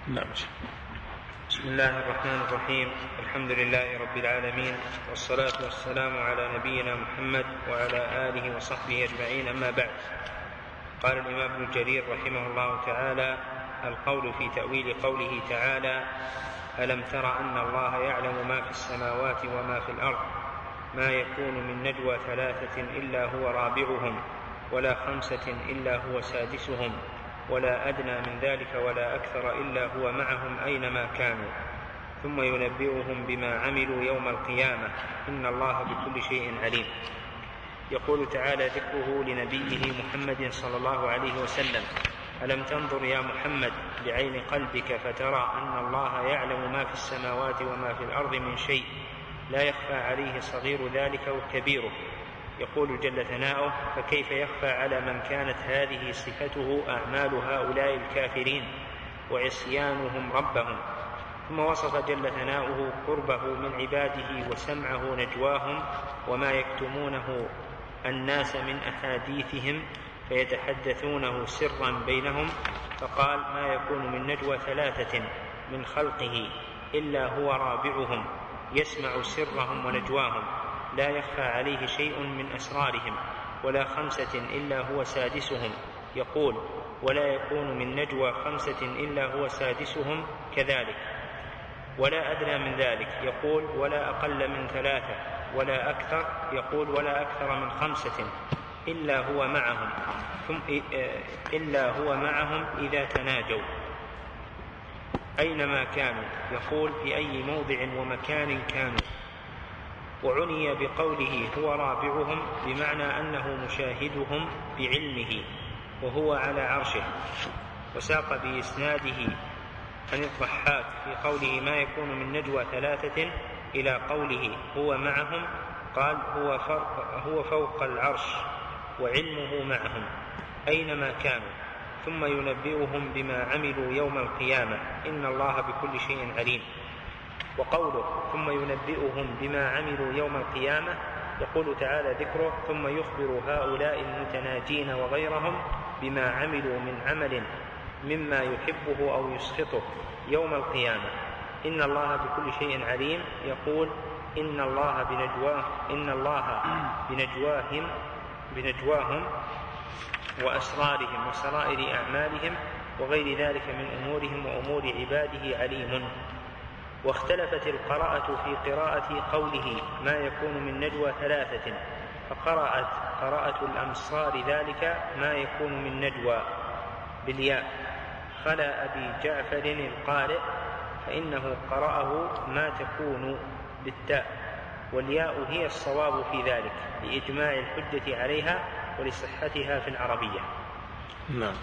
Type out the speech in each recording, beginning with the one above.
نعم. بسم الله الرحمن الرحيم. الحمد لله رب العالمين، والصلاة والسلام على نبينا محمد وعلى آله وصحبه أجمعين، أما بعد. قال الإمام ابن جرير رحمه الله تعالى: القول في تأويل قوله تعالى: ألم تر أن الله يعلم ما في السماوات وما في الأرض، ما يكون من نجوى ثلاثة إلا هو رابعهم، ولا خمسة إلا هو سادسهم، ولا أدنى من ذلك ولا أكثر إلا هو معهم أينما كانوا، ثم ينبئهم بما عملوا يوم القيامة، إن الله بكل شيء عليم. يقول تعالى ذكره لنبيه محمد صلى الله عليه وسلم: ألم تنظر يا محمد بعين قلبك فترى أن الله يعلم ما في السماوات وما في الأرض من شيء، لا يخفى عليه صغير ذلك وكبيره. يقول جل ثناؤه: فكيف يخفى على من كانت هذه صفته أعمال هؤلاء الكافرين وعصيانهم ربهم. ثم وصف جل ثناؤه قربه من عباده وسمعه نجواهم وما يكتمونه الناس من أحاديثهم فيتحدثونه سرا بينهم، فقال: ما يكون من نجوى ثلاثة من خلقه إلا هو رابعهم، يسمع سرهم ونجواهم، لا يخفى عليه شيء من أسرارهم، ولا خمسة إلا هو سادسهم. يقول: ولا يكون من نجوى خمسة إلا هو سادسهم كذلك، ولا أدنى من ذلك. يقول: ولا أقل من ثلاثة، ولا أكثر. يقول: ولا أكثر من خمسة إلا هو معهم إذا تناجوا أينما كانوا. يقول: في أي موضع ومكان كانوا. وعني بقوله هو رابعهم بمعنى أنه مشاهدهم بعلمه وهو على عرشه. وساق بإسناده عن الضحاك في قوله ما يكون من نجوى ثلاثة إلى قوله هو معهم، قال: هو فوق العرش وعلمه معهم أينما كانوا، ثم ينبئهم بما عملوا يوم القيامة، إن الله بكل شيء عليم. وقوله ثم ينبئهم بما عملوا يوم القيامة، يقول تعالى ذكره: ثم يخبر هؤلاء المتناجين وغيرهم بما عملوا من عمل مما يحبه أو يسخطه يوم القيامة، إن الله بكل شيء عليم. يقول: إن الله بنجواهم وأسرارهم وسرائر أعمالهم وغير ذلك من أمورهم وأمور عباده عليم. واختلفت القراءة في قراءة قوله ما يكون من نجوى ثلاثة، فقرأت قراءة الأمصار ذلك ما يكون من نجوى بالياء، خلا أبي جعفر القارئ فإنه قرأه ما تكون بالتاء، والياء هي الصواب في ذلك لإجماع الحجة عليها ولصحتها في العربية. نعم.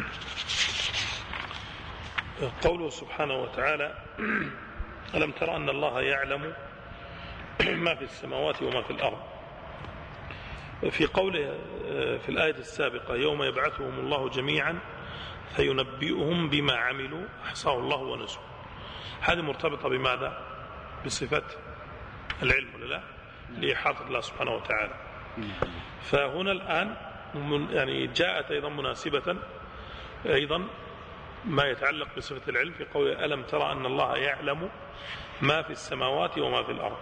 قوله سبحانه وتعالى: ألم تر أن الله يعلم ما في السماوات وما في الأرض، في قوله في الآية السابقة: يوم يبعثهم الله جميعا فينبئهم بما عملوا أحصاه الله ونسوه، هذه مرتبطة بماذا؟ بصفة العلم ولا لا؟ لإحاطة الله سبحانه وتعالى. فهنا الآن يعني جاءت أيضا مناسبة أيضا ما يتعلق بصفة العلم في قوله: ألم ترى أن الله يعلم ما في السماوات وما في الأرض.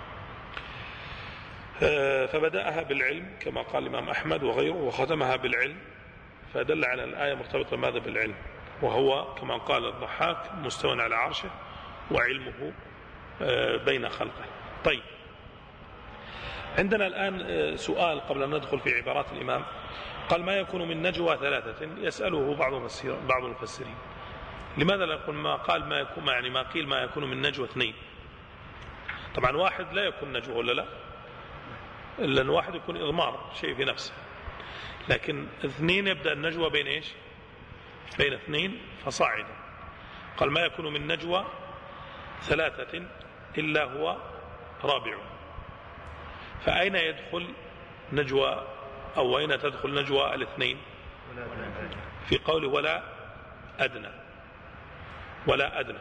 فبدأها بالعلم كما قال الإمام أحمد وغيره، وختمها بالعلم، فدل على الآية مرتبطة ماذا؟ بالعلم، وهو كما قال الضحاك مستوى على عرشه وعلمه بين خلقه. طيب، عندنا الآن سؤال قبل أن ندخل في عبارات الإمام. قال: ما يكون من نجوى ثلاثة، يسأله بعض المفسرين: لماذا لا يقول ما قيل ما يكون من نجوى اثنين؟ طبعا واحد لا يكون نجوى ولا لا، لأن واحد يكون إضمار شيء في نفسه، لكن اثنين يبدأ النجوى بين إيش؟ بين اثنين فصاعدا. قال: ما يكون من نجوى ثلاثة إلا هو رابع. فأين يدخل نجوى أو أين تدخل نجوى الاثنين؟ في قوله ولا أدنى.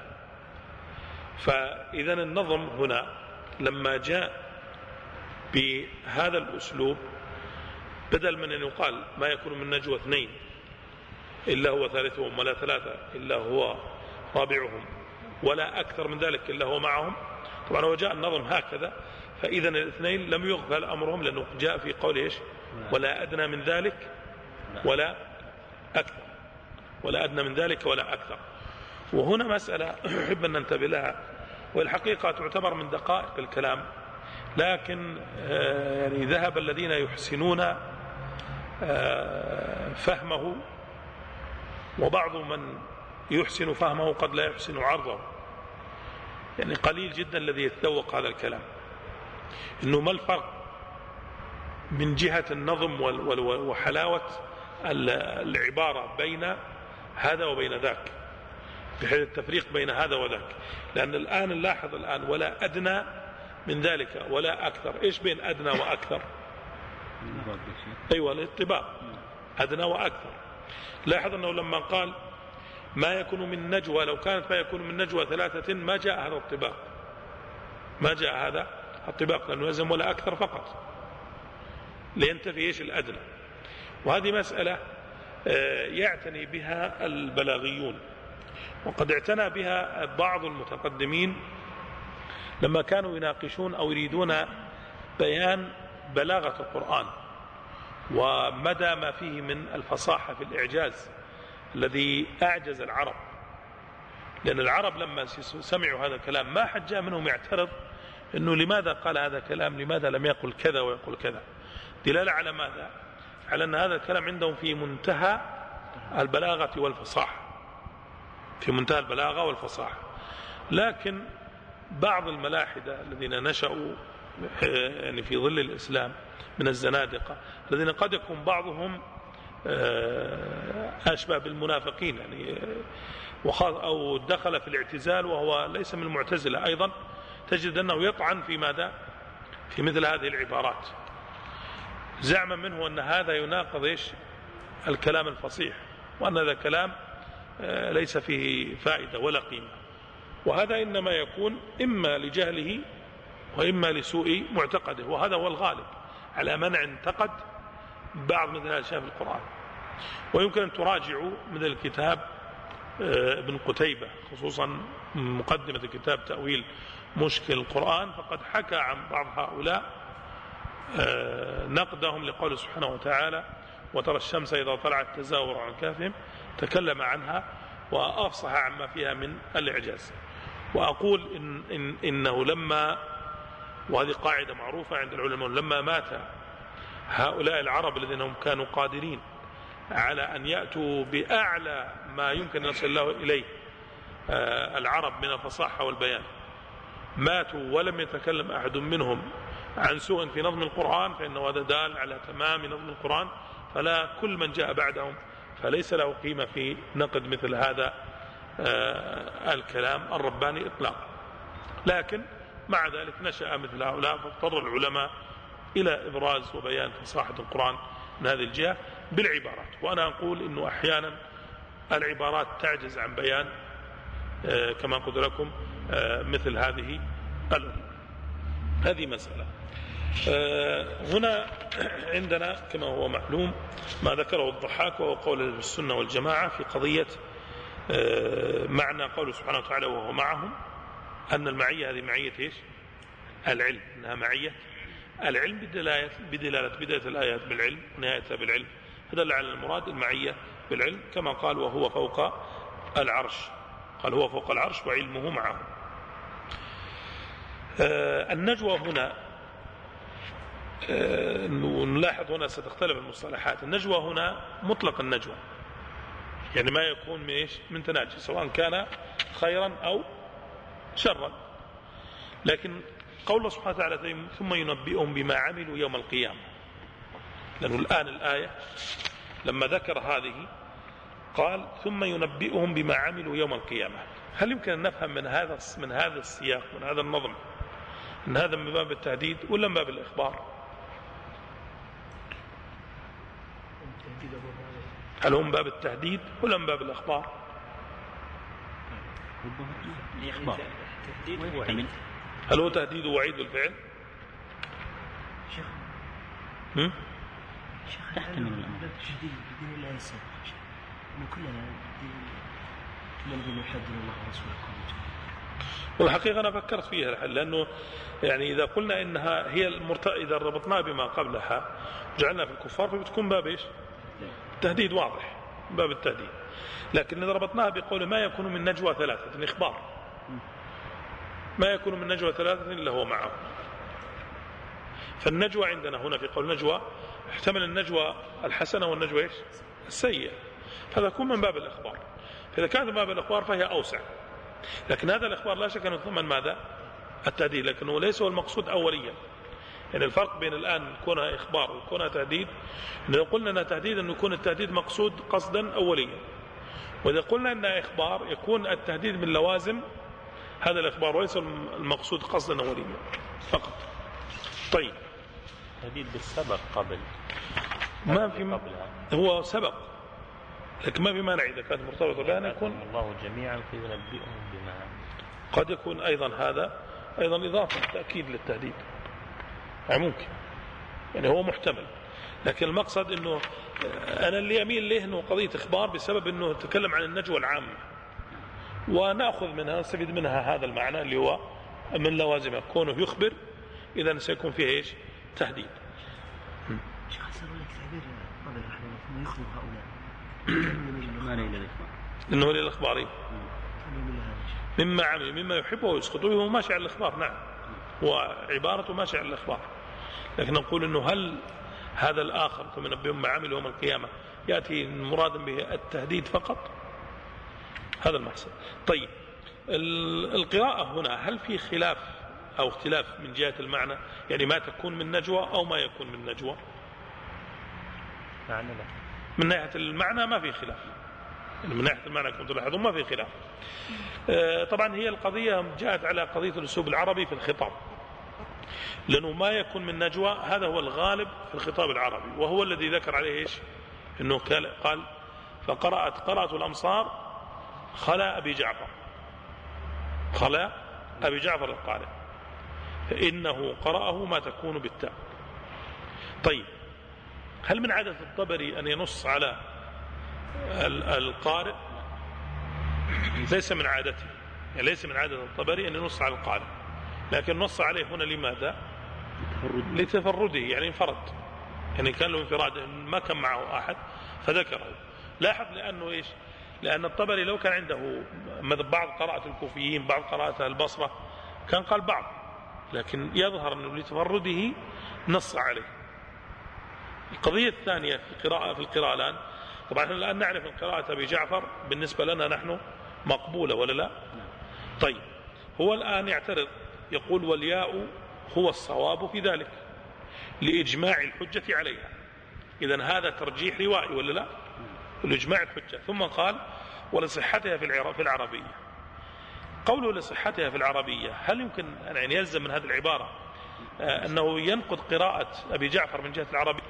فإذا النظم هنا لما جاء بهذا الأسلوب، بدل من أن يقال ما يكون من نجوى اثنين إلا هو ثالثهم، ولا ثلاثة إلا هو رابعهم ولا أكثر من ذلك إلا هو معهم. طبعا هو جاء النظم هكذا، فإذا الاثنين لم يغفل أمرهم، لأنه جاء في قول إيش؟ ولا أدنى من ذلك ولا أكثر، ولا أدنى من ذلك ولا أكثر. وهنا مسألة أحب أن ننتبه لها، والحقيقة تعتبر من دقائق الكلام، لكن يعني ذهب الذين يحسنون فهمه، وبعض من يحسن فهمه قد لا يحسن عرضه، يعني قليل جدا الذي يتذوق هذا الكلام، إنه ما الفرق من جهة النظم وحلاوة العبارة بين هذا وبين ذاك، بحيث التفريق بين هذا وذاك. لأن الآن نلاحظ الآن ولا أدنى من ذلك ولا أكثر، إيش بين أدنى وأكثر؟ أيوة الاطباق، أدنى وأكثر. لاحظ أنه لما قال ما يكون من نجوى، لو كانت ما يكون من نجوى 3 ما جاء هذا الطباق، ما جاء هذا الطباق، لأنه يلزم ولا أكثر فقط لينتفي إيش الأدنى. وهذه مسألة يعتني بها البلاغيون، وقد اعتنى بها بعض المتقدمين لما كانوا يناقشون أو يريدون بيان بلاغة القرآن ومدى ما فيه من الفصاحة في الإعجاز الذي أعجز العرب. لأن العرب لما سمعوا هذا الكلام ما حد جاء منهم يعترض أنه لماذا قال هذا الكلام، لماذا لم يقل كذا ويقول كذا. دلالة على ماذا؟ على أن هذا الكلام عندهم في منتهى البلاغة والفصاحة، في منتهى البلاغة والفصاحة. لكن بعض الملاحدة الذين نشأوا يعني في ظل الإسلام من الزنادقة، الذين قد يكون بعضهم أشبه بالمنافقين، يعني أو دخل في الاعتزال وهو ليس من المعتزلة أيضا، تجد أنه يطعن في ماذا؟ في مثل هذه العبارات، زعما منه أن هذا يناقض إيش؟ الكلام الفصيح، وأن هذا كلام ليس فيه فائدة ولا قيمة. وهذا إنما يكون إما لجهله وإما لسوء معتقده، وهذا هو الغالب على من انتقد بعض مثل هذه الأشياء في القرآن. ويمكن أن تراجعوا من الكتاب ابن قتيبة، خصوصا مقدمة الكتاب تأويل مشكل القرآن، فقد حكى عن بعض هؤلاء نقدهم لقوله سبحانه وتعالى وترى الشمس إذا طلعت تزاور عن كهفهم، تكلم عنها وأفصح عما فيها من الإعجاز. وأقول إنه لما، وهذه قاعدة معروفة عند العلماء، لما مات هؤلاء العرب الذين هم كانوا قادرين على أن يأتوا بأعلى ما يمكن أن يصل الله إليه العرب من الفصاحة والبيان، ماتوا ولم يتكلم أحد منهم عن سوء في نظم القرآن، فإنه هذا دال على تمام نظم القرآن، فلا كل من جاء بعدهم فليس له قيمة في نقد مثل هذا الكلام الرباني إطلاقا. لكن مع ذلك نشأ مثل هؤلاء، فاضطر العلماء إلى إبراز وبيان فصاحة القرآن من هذه الجهة بالعبارات. وأنا أقول إنه أحيانا العبارات تعجز عن بيان كما قلت لكم مثل هذه الأمور. هذه مسألة. هنا عندنا كما هو معلوم ما ذكره الضحاك، وهو قول السنة والجماعة في قضية معنى قوله سبحانه وتعالى وهو معهم، أن المعية هذه معية إيش؟ العلم، أنها معية العلم بدلالة بداية الآيات بالعلم ونهايتها بالعلم، فدل على المراد المعية بالعلم، كما قال وهو فوق العرش، قال هو فوق العرش وعلمه معه. النجوى هنا نلاحظ هنا ستختلف المصطلحات. النجوى هنا مطلق النجوى، يعني ما يكون من إيش؟ من تناجي، سواء كان خيرا أو شرا. لكن قول الله سبحانه وتعالى ثم ينبئهم بما عملوا يوم القيامة، لأنه الآن الآية لما ذكر هذه قال ثم ينبئهم بما عملوا يوم القيامة. هل يمكن أن نفهم من هذا السياق، من هذا النظم، أن هذا من باب التهديد ولا من باب الإخبار؟ هل هو من باب التهديد ولا من باب الإخبار؟ هل هو تهديد ووعيد بالفعل؟ الذي يحدد الله ورسوله. والحقيقة أنا فكرت فيها لأنه يعني إذا قلنا إنها هي إذا ربطناها بما قبلها جعلنا في الكفار فبتكون باب إيش؟ تهديد واضح، باب التهديد. لكن إذا ربطناها بقول ما يكون من نجوى ثلاثة، إخبار ما يكون من نجوى ثلاثة إلا هو معه. فالنجوى عندنا هنا في قول نجوى احتمل النجوى الحسنة والنجوى إيش؟ السيئة، هذا يكون من باب الإخبار. فإذا كانت من باب الإخبار فهي أوسع، لكن هذا الإخبار لا شك أنه يتضمن ماذا؟ التهديد، لكنه ليس هو المقصود أوليا. يعني الفرق بين الآن كونها إخبار وكونها تهديد، إذا قلنا أنها تهديد أن يكون التهديد مقصود قصدا أوليا، وإذا قلنا أنها إخبار يكون التهديد من لوازم هذا الإخبار وليس المقصود قصدا أوليا فقط. طيب، تهديد بالسبق قبل ما في هو سبق، لكن ما في مانع إذا كانت مرتبطة بها أن يكون الله جميعا فينبئهم بما قد يكون أيضا هذا أيضا إضافة تأكيد للتهديد، يعني ممكن، يعني هو محتمل. لكن المقصد أنه أنا اللي أميل له أنه قضية إخبار بسبب أنه تكلم عن النجوى العامة، ونأخذ منها نستفيد منها هذا المعنى اللي هو من لوازم كونه يخبر، إذا سيكون فيه إيش؟ تهديد. شيخ حسن لك تعبير طبعا رحمه يخبر هؤلاء ما نيل الإخبار إنه للإخبارين مما عمل مما يحبه ويسقطه وهو ماشي على الإخبار. نعم، وعبارته ماشي على الإخبار، لكن نقول إنه هل هذا الآخر ثم نبيهم ما عمل يوم القيامة يأتي مرادا به التهديد فقط؟ هذا المحسن. طيب، القراءة هنا هل في خلاف أو اختلاف من جهة المعنى؟ يعني ما تكون من نجوى أو ما يكون من نجوى؟ يعني لا. من ناحية المعنى ما في خلاف، يعني من ناحية المعنى كنت تلاحظون ما في خلاف. طبعا هي القضية جاءت على قضية الأسلوب العربي في الخطاب، لأنه ما يكون من نجوى هذا هو الغالب في الخطاب العربي، وهو الذي ذكر عليه إيش؟ إنه قال قرأت الأمصار خلا أبي جعفر، خلا أبي جعفر القارئ، فإنه قرأه ما تكون بالتاء. طيب، هل من عادة الطبري أن ينص على القارئ؟ ليس من عادته، يعني ليس من عادة الطبري أن ينص على القارئ، لكن نص عليه هنا لماذا؟ لتفرده، يعني انفرد، يعني كان له انفراد، ما كان معه أحد فذكره. لاحظ لأنه إيش؟ لأن الطبري لو كان عنده بعض قراءة الكوفيين بعض قراءة البصرة كان قال بعض، لكن يظهر أنه لتفرده نص عليه. القضية الثانية في القراءة الآن، طبعا احنا الآن نعرف القراءة أبي جعفر بالنسبة لنا نحن مقبولة ولا لا؟ طيب، هو الآن يعترض يقول والياء هو الصواب في ذلك لإجماع الحجة عليها. إذن هذا ترجيح روائي ولا لا؟ لإجماع الحجة. ثم قال ولصحتها في العربية. قوله لصحتها في العربية هل يمكن أن يلزم من هذه العبارة أنه ينقض قراءة أبي جعفر من جهة العربية؟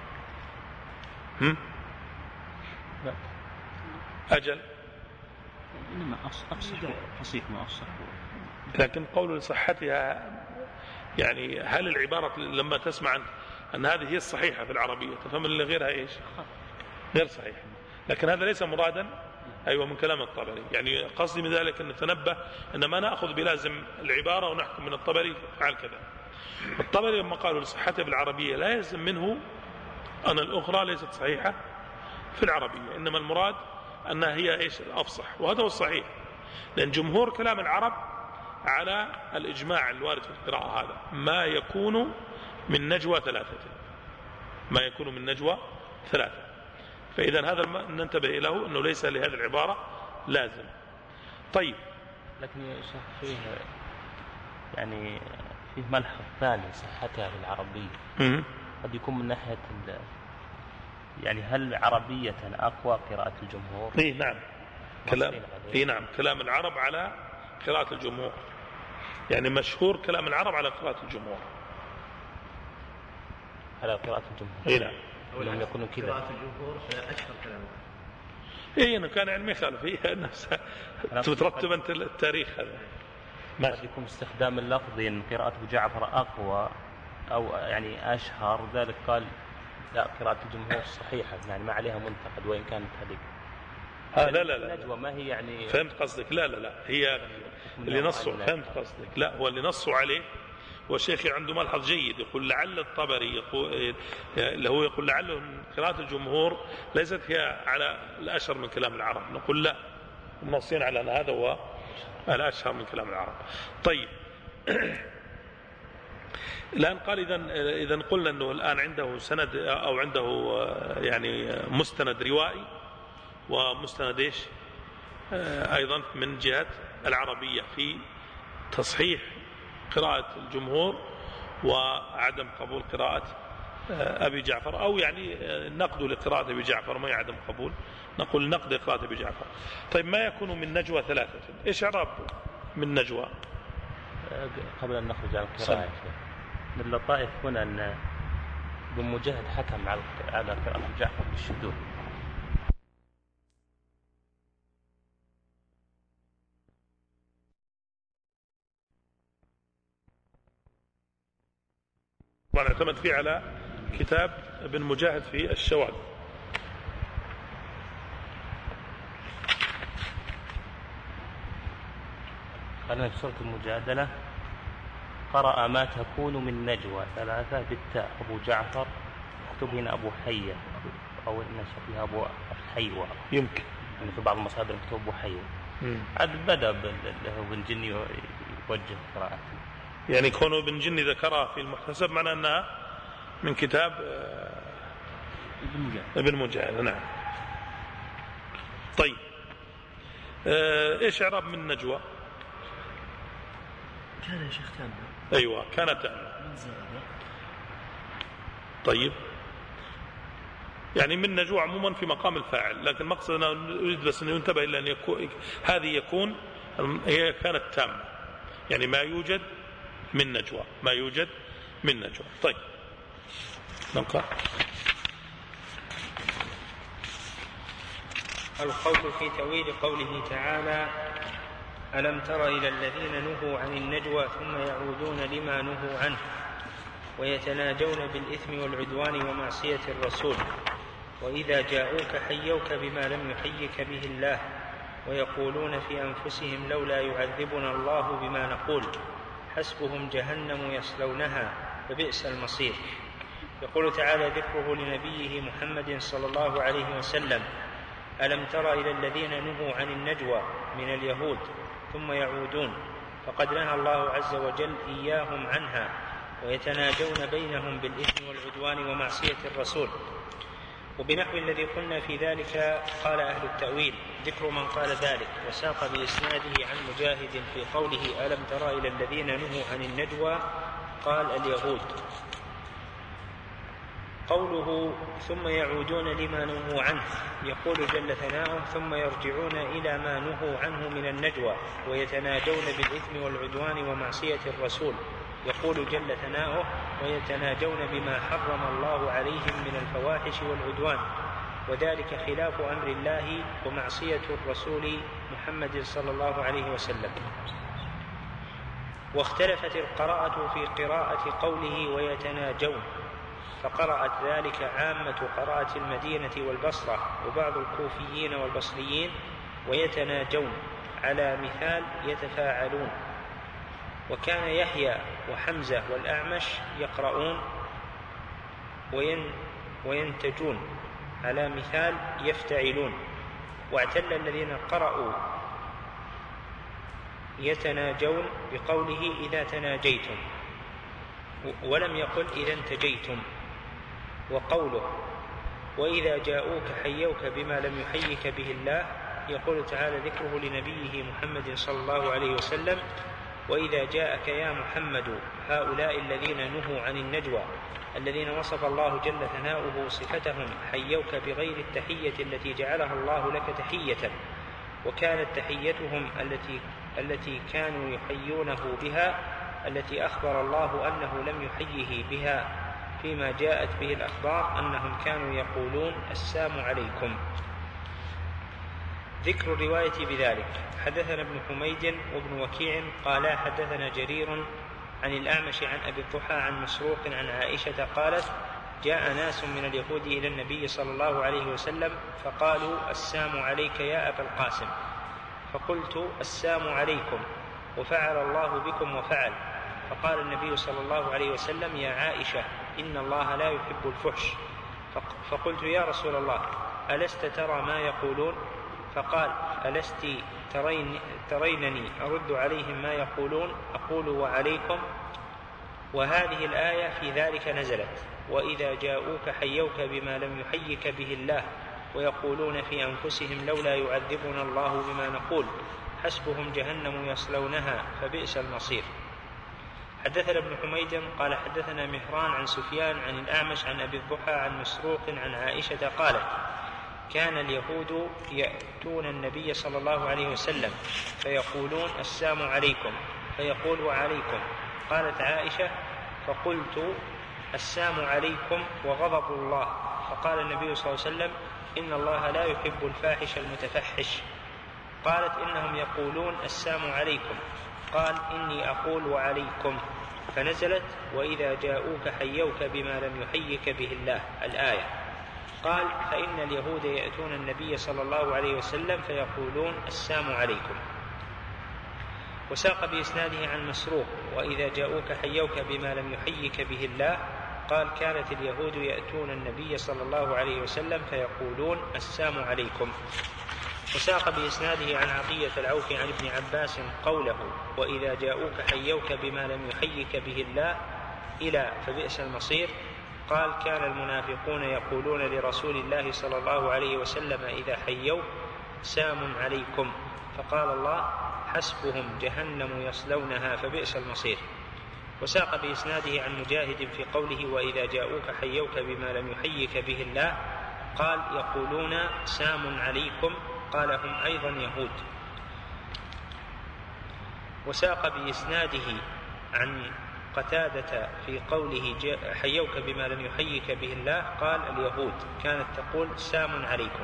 لا. أجل إنما أصيح ما أصح. لكن قوله لصحتها يعني هل العبارة لما تسمع أن هذه هي الصحيحة في العربية تفهم اللي غيرها إيش؟ غير صحيح. لكن هذا ليس مرادا أيوة من كلام الطبري، يعني قصدي من ذلك أن نتنبه أن ما نأخذ بلازم العبارة ونحكم من الطبري فعل كذا. الطبري لما قالوا لصحتها بالعربية لا يلزم منه أن الأخرى ليست صحيحة في العربية، إنما المراد أنها هي إيش الأفصح، وهذا هو الصحيح، لأن جمهور كلام العرب على الإجماع الوارد في القراءة هذا ما يكون من نجوى ثلاثة، ما يكون من نجوى ثلاثة. فإذا هذا ننتبه له أنه ليس لهذه العبارة لازم. طيب، لكن يا شيخ فيه يعني فيه ملحظ ثاني صحتها بالعربية قد يكون من ناحية يعني هل عربية أقوى قراءة الجمهور؟ إيه نعم كلام العرب على قراءة الجمهور، يعني مشهور كلام العرب على قراءة الجمهور، على قراءة الجمهور. إيه نعم، ولم يكونوا كذا قراءة الجمهور أشهر كلامه. إيه إنه كان علمي خالف هي نفسها تترتب أنت التاريخ هذا. قد يكون استخدام اللفظ أن قراءة أبو جعفر أقوى أو يعني أشهر، ذلك قال لا قراءة الجمهور صحيحة يعني ما عليها منتقد وإن كانت هذه. لا النجوى ما هي يعني فهمت قصدك. لا هي اللي نصوا، فهمت قصدك. لا، هو اللي نصوا عليه والشيخ عنده ملحظ جيد، يقول لعل الطبري يقول اللي هو يقول لعله قراءة الجمهور ليست هي على الأشهر من كلام العرب. نقول لا، منصين على أن هذا هو الأشهر من كلام العرب. طيب الآن قال إذا قلنا أنه الآن عنده سند أو عنده يعني مستند روائي ومستند إيش أيضا من جهة العربية في تصحيح قراءة الجمهور وعدم قبول قراءة أبي جعفر، أو يعني نقد لقراءة أبي جعفر ما يعدم قبول، نقول نقد قراءة أبي جعفر. طيب ما يكون من نجوى ثلاثة، إيش إعراب من نجوى؟ قبل أن نخرج على القراءة من اللطائف هنا أن ابن مجاهد حكم على قراءة جعفر بالشذوذ. طبعا اعتمد فيه على كتاب ابن مجاهد في الشواذ. قالنا في سورة المجادلة قرأ ما تكون من نجوى ثلاثة بالتاء أبو جعفر، مكتوب هنا أبو حية أو نشر فيها أبو حيوة، يمكن في بعض المصادر مكتوب أبو حيوة. عاد بدأ ابن جني يوجه قراءته، يعني كونه ابن جني ذكرها في المحتسب معناه أنها من كتاب ابن مجاهد. نعم. طيب إيش إعراب من نجوى؟ كان يا شيخ تامة. أيوة كانت تامة. طيب يعني من نجوى عموما في مقام الفاعل، لكن مقصدنا نريد بس أن ينتبه إلى أن يكون هذه يكون هي كانت تامة، يعني ما يوجد من نجوى، ما يوجد من نجوى. طيب نقرأ. القول في تأويل قوله تعالى: ألم تر إلى الذين نهوا عن النجوى ثم يعودون لما نهوا عنه ويتناجون بالإثم والعدوان ومعصية الرسول وإذا جاءوك حيوك بما لم يحيك به الله ويقولون في أنفسهم لولا يعذبنا الله بما نقول حسبهم جهنم يصلونها فبئس المصير. يقول تعالى ذكره لنبيه محمد صلى الله عليه وسلم: ألم تر إلى الذين نهوا عن النجوى من اليهود ثم يعودون، فقد نهى الله عز وجل إياهم عنها ويتناجون بينهم بالإثم والعدوان ومعصية الرسول. وبنحو الذي قلنا في ذلك قال أهل التأويل ذكر من قال ذلك، وساق بإسناده عن مجاهد في قوله ألم تر إلى الذين نهوا عن النجوى قال اليهود. قوله ثم يعودون لما نهوا عنه، يقول جل ثناؤه: ثم يرجعون إلى ما نهوا عنه من النجوى ويتناجون بالإثم والعدوان ومعصية الرسول، يقول جل ثناؤه: ويتناجون بما حرم الله عليهم من الفواحش والعدوان، وذلك خلاف أمر الله ومعصية الرسول محمد صلى الله عليه وسلم. واختلفت القراءة في قراءة قوله ويتناجون، فقرأت ذلك عامة قراءة المدينة والبصرة وبعض الكوفيين والبصريين ويتناجون على مثال يتفاعلون، وكان يحيى وحمزة والأعمش يقرؤون وينتجون على مثال يفتعلون، واعتل الذين قرأوا يتناجون بقوله إذا تناجيتم، ولم يقل إذا انتجيتم. وقوله وإذا جاءوك حيوك بما لم يحيك به الله، يقول تعالى ذكره لنبيه محمد صلى الله عليه وسلم: وإذا جاءك يا محمد هؤلاء الذين نهوا عن النجوى الذين وصف الله جل ثناؤه صفتهم حيوك بغير التحية التي جعلها الله لك تحية، وكانت تحيتهم التي كانوا يحيونه بها التي أخبر الله أنه لم يحيه بها فيما جاءت به الأخبار أنهم كانوا يقولون السلام عليكم. ذكر الرواية بذلك: حدثنا ابن حميد وابن وكيع قالا حدثنا جرير عن الأعمش عن أبي الضحى عن مسروق عن عائشة قالت: جاء ناس من اليهود إلى النبي صلى الله عليه وسلم فقالوا السلام عليك يا أبا القاسم، فقلت السلام عليكم وفعل الله بكم وفعل. فقال النبي صلى الله عليه وسلم يا عائشة إن الله لا يحب الفحش. فقلت يا رسول الله ألست ترى ما يقولون؟ فقال ألست ترينني أرد عليهم ما يقولون أقول وعليكم؟ وهذه الآية في ذلك نزلت وإذا جاءوك حيوك بما لم يحيك به الله ويقولون في أنفسهم لولا يعذبنا الله بما نقول حسبهم جهنم يصلونها فبئس المصير. حدثنا ابن حميد قال حدثنا مهران عن سفيان عن الأعمش عن أبي الضحى عن مسروق عن عائشة قالت كان اليهود يأتون النبي صلى الله عليه وسلم فيقولون السلام عليكم فيقول وعليكم. قالت عائشة فقلت السلام عليكم وغضب الله. فقال النبي صلى الله عليه وسلم إن الله لا يحب الفاحش المتفحش. قالت إنهم يقولون السلام عليكم. قال إني أقول وعليكم. فنزلت وإذا جاءوك حيوك بما لم يحيك به الله الآية. قال فإن اليهود يأتون النبي صلى الله عليه وسلم فيقولون السلام عليكم. وساق بإسناده عن مسروق وإذا جاءوك حيوك بما لم يحيك به الله قال كانت اليهود يأتون النبي صلى الله عليه وسلم فيقولون السلام عليكم. وساق بإسناده عن عطية العوف عن ابن عباس قوله وإذا جاءوك حيوك بما لم يحيك به الله إلى فبئس المصير. قال كان المنافقون يقولون لرسول الله صلى الله عليه وسلم إذا حيوك سام عليكم، فقال الله حسبهم جهنم يصلونها فبئس المصير. وساق بإسناده عن مجاهد في قوله وإذا جاءوك حيوك بما لم يحيك به الله قال يقولون سام عليكم، قال هم أيضا يهود. وساق بإسناده عن قتادة في قوله حيوك بما لم يحيك به الله قال اليهود كانت تقول سام عليكم.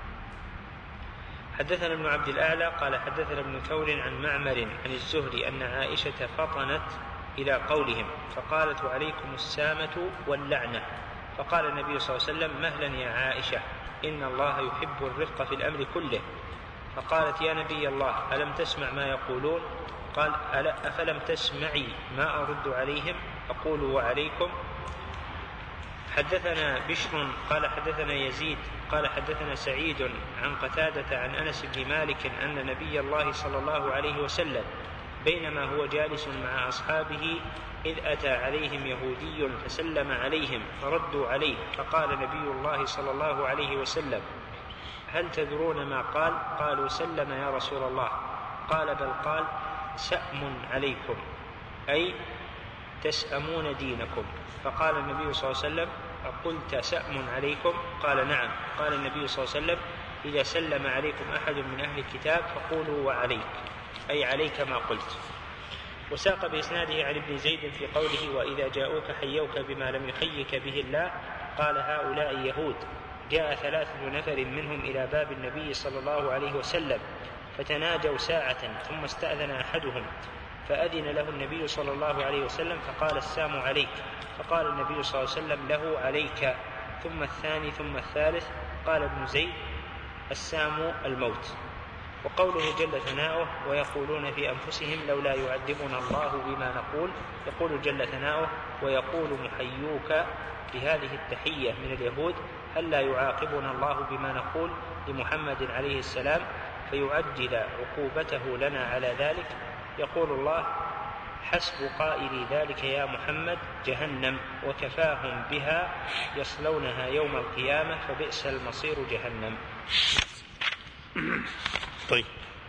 حدثنا ابن عبد الأعلى قال حدثنا ابن ثور عن معمر عن الزهري أن عائشة فطنت إلى قولهم فقالت عليكم السامة واللعنة. فقال النبي صلى الله عليه وسلم مهلا يا عائشة إن الله يحب الرفق في الأمر كله. فقالت يا نبي الله ألم تسمع ما يقولون؟ قال أفلم تسمعي ما أرد عليهم أقول وعليكم؟ حدثنا بشر قال حدثنا يزيد قال حدثنا سعيد عن قتادة عن أنس بن مالك أن نبي الله صلى الله عليه وسلم بينما هو جالس مع أصحابه إذ أتى عليهم يهودي فسلم عليهم فردوا عليه فقال نبي الله صلى الله عليه وسلم هل تدرون ما قال؟ قالوا سلم يا رسول الله. قال بل قال سأم عليكم أي تسأمون دينكم. فقال النبي صلى الله عليه وسلم أقلت سأم عليكم؟ قال نعم. قال النبي صلى الله عليه وسلم إذا سلم عليكم أحد من أهل الكتاب فقولوا وعليك أي عليك ما قلت. وساق بإسناده عن ابن زيد في قوله وإذا جاءوك حيوك بما لم يحيك به الله قال هؤلاء يهود جاء 3 نفر منهم إلى باب النبي صلى الله عليه وسلم فتناجوا ساعة ثم استأذن أحدهم فأذن له النبي صلى الله عليه وسلم فقال السام عليك. فقال النبي صلى الله عليه وسلم له عليك ثم الثاني ثم الثالث. قال ابن زيد السام الموت. وقوله جل ثناؤه ويقولون في أنفسهم لولا يعذبنا الله بما نقول يقول جل ثناؤه ويقول محيوك بهذه التحية من اليهود هل لا يعاقبنا الله بما نقول لمحمد عليه السلام فيعجل عقوبته لنا على ذلك. يقول الله حسب قائل ذلك يا محمد جهنم وكفاهم بها يصلونها يوم القيامة فبئس المصير جهنم. طيب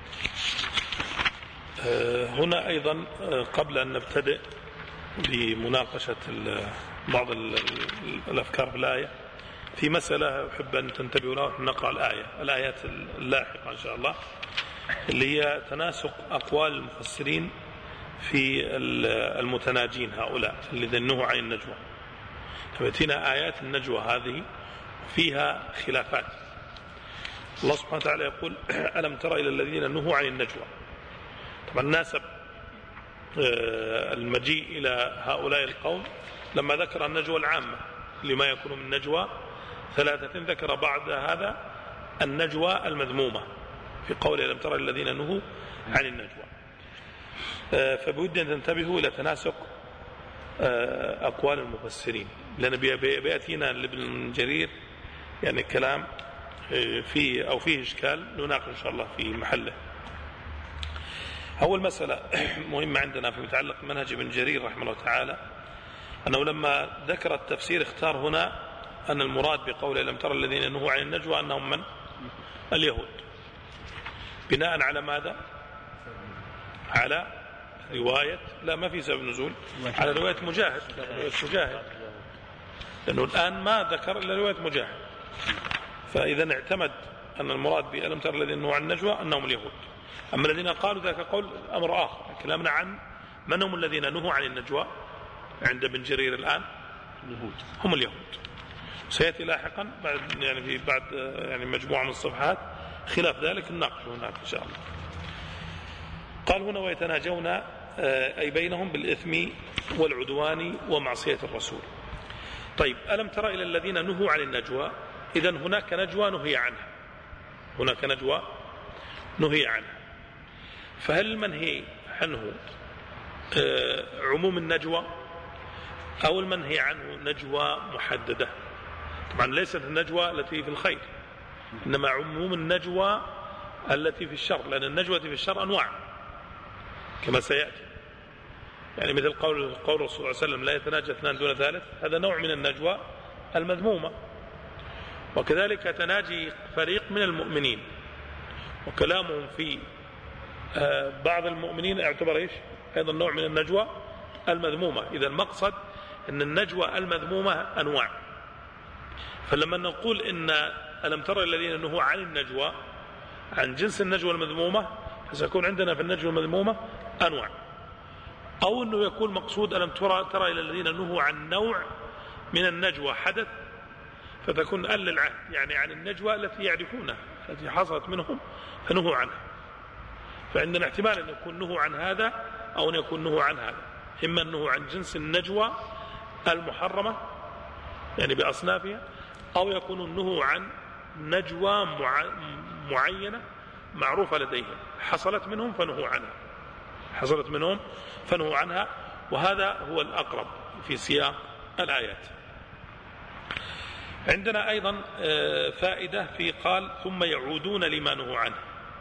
هنا أيضا قبل أن نبتدئ بمناقشة بعض الأفكار في الآية في مسألة أحب أن تنتبهوا لها. نقرأ الآيات اللاحقة إن شاء الله اللي هي تناسق أقوال المفسرين في المتناجين هؤلاء الذين نهوا عن النجوى. فبتنا آيات النجوى هذه فيها خلافات. الله سبحانه وتعالى يقول ألم تر إلى الذين نهوا عن النجوى. طبعا ناسب المجيء إلى هؤلاء القوم لما ذكر النجوى العامة لما يكون من نجوى ثلاثة. ذكر بعد هذا النجوى المذمومة في قول ألم ترى الذين نهوا عن النجوى. فبود أن تنتبهوا إلى تناسق أقوال المفسرين، لأن بيأتينا لابن جرير يعني كلام فيه إشكال نناقش إن شاء الله في محله. أول مسألة مهمة عندنا في متعلق بمنهج ابن جرير رحمه الله تعالى، أنه لما ذكر التفسير اختار هنا أن المراد بقول ألم ترى الذين نهوا عن النجوى أنهم من؟ اليهود. بناء على ماذا؟ على رواية، لا ما في سبب نزول، على رواية مجاهد، لأنه الآن ما ذكر إلا رواية مجاهد. فإذا اعتمد أن المراد بألم ترى الذين نهوا عن النجوى أنهم اليهود. أما الذين قالوا ذاك قول أمر آخر. كلامنا عن من هم الذين نهوا عن النجوى عند ابن جرير الآن؟ هم اليهود. سيأتي لاحقا بعد يعني مجموعة من الصفحات خلاف ذلك الناقش هناك إن شاء الله. قال هنا ويتناجون أي بينهم بالإثم والعدوان ومعصية الرسول. طيب ألم ترى إلى الذين نهوا عن النجوى؟ إذن هناك نجوى نهي عنها، هناك نجوى نهي عنها. فهل المنهي عنه عموم النجوى أو المنهي عنه نجوى محددة؟ طبعا ليست النجوى التي في الخير، إنما عموم النجوى التي في الشر، لأن النجوى في الشر أنواع كما سيأتي. يعني مثل قول الرسول صلى الله عليه وسلم لا يتناجى اثنان دون ثالث، هذا نوع من النجوى المذمومة. وكذلك تناجي فريق من المؤمنين وكلامهم في بعض المؤمنين يعتبر ايش؟ ايضا نوع من النجوى المذمومة. إذا المقصد ان النجوى المذمومة انواع. فلما نقول ان ألم ترى الذين نهوا عن النجوى عن جنس النجوى المذمومة، فسيكون عندنا في النجوى المذمومة انواع. او انه يكون مقصود ألم ترى الى الذين نهوا عن نوع من النجوى حدث، فتكون للعهد يعني عن النجوى التي يعرفونها التي حصلت منهم فنهوا عنها. فعندنا احتمال أن يكون نهوا عن هذا أو أن يكون نهوا عن هذا، إما أنه عن جنس النجوى المحرمة يعني بأصنافها، أو يكون النهوا عن نجوى معينة معروفة لديهم حصلت منهم فنهوا عنها، حصلت منهم فنهوا عنها. وهذا هو الأقرب في سياق الآيات. عندنا أيضا فائدة في قال ثم يعودون لما نهوا عنه،